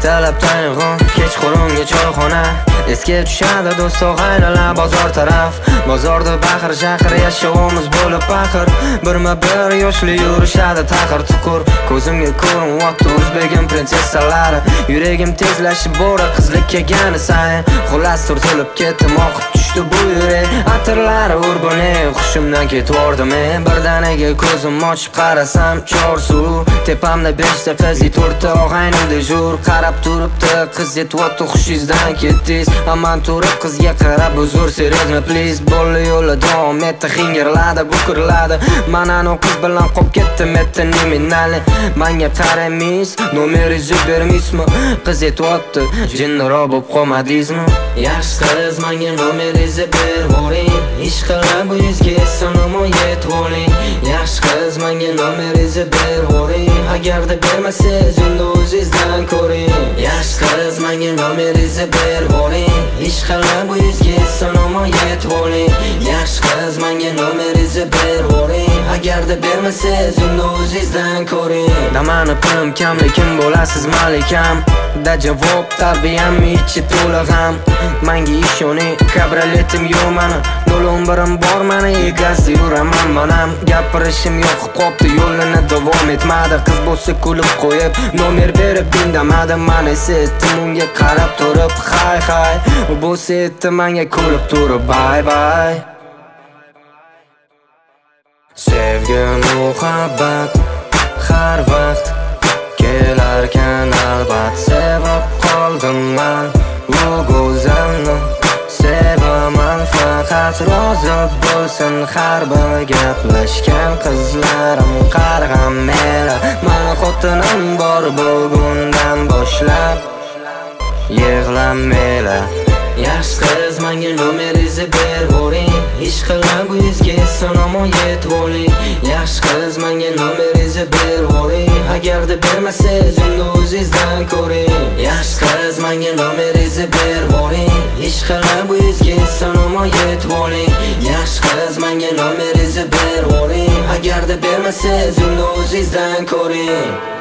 ertalab tayinxon, kechqurunga choyxona. Esga tushadi do'st og'aynilar bozor taraf. Bozorda baxir shahar yashovimiz bo'lib baxir. Birma-bir yoshli yurishadi taqir tuqur. Ko'zimga ko'rinyapti o'zbegim prinsessalari. Yuragim tezlashib bora qizlik kelgani sayin. Xullas turtilib ketdim, oqib tushdi bu yurak. Atirlari urbani hushimdan ketvordim men. Birdaniga ko'zim ochib qarasam chorsuv. Tepamda 5 ta qiz, 4 ta og'aynim dejur. Qarab turibdi qiz yetyapti xushingizdan ketdingiz. Aman turib qizga qarab uzr seriyozmi please. Bo'ldi yo'lda davom etdi, xingirladi, bukirladi. Manani qiz bilan qolib ketdim, etdi nominali. Menga qaramaysiz, nomeringizni bermaysizmi? Qiz yetyapti, jinniroq bo'lib qolmadingizmi? Yaxshi qiz, menga nomeringizni bervoring. Ish qilib bu yuzga so'namo yetvoring. Yaxshi qiz, menga nomeringizni bervoring. Agarda bermasangiz, unda o'zingizdan ko'ring. Yaxshi qiz, menga nomeringizni bervoring. Ish qilib bu yuzga so'namo yetvoring. Yaxshi qiz, menga nomeringizni bervoring. Agarda bermasangiz, unda o'zingizdan ko'ring. Damani pulim kam, lekin bo'lasiz malikam. Da javob tarbiyam ichi to'la ham. Menga ishoning, kabrioletim yo'q mani. 011im bor mani, egasi yuraman manam. Gapirishim yo'q qopti, yo'lini davom etmadi. Qiz bo'lsa kulib qo'yib, nomer berib indamadi. Men esa etdim unga qarab turib, hay hay. U bo'lsa etdi menga kulib turib, bye bye. Sevgi muhabbat har vaqt kelarkan albat. Sevib qoldim men u go'zalni. Sevaman faqat rozi bo'lsin har bir gaplashgan qizlarim. Qarg'am mera, mani xotinim bor bugundan boshlab. Yig'lamela. Yaxshi qiz, menga nomeringizni bervoring. Ish qilib bu yuzga so'namo yetvoring. Yaxshi qiz, menga nomeringizni bervoring. Agarda bermasangiz, unda o'zingizdan ko'ring. Yaxshi qiz, menga nomeringizni bervoring. Ish qilib bu yuzga so'namo yetvoring. Yaxshi qiz, menga nomeringizni bervoring. Agarda bermasangiz, unda o'zingizdan ko'ring.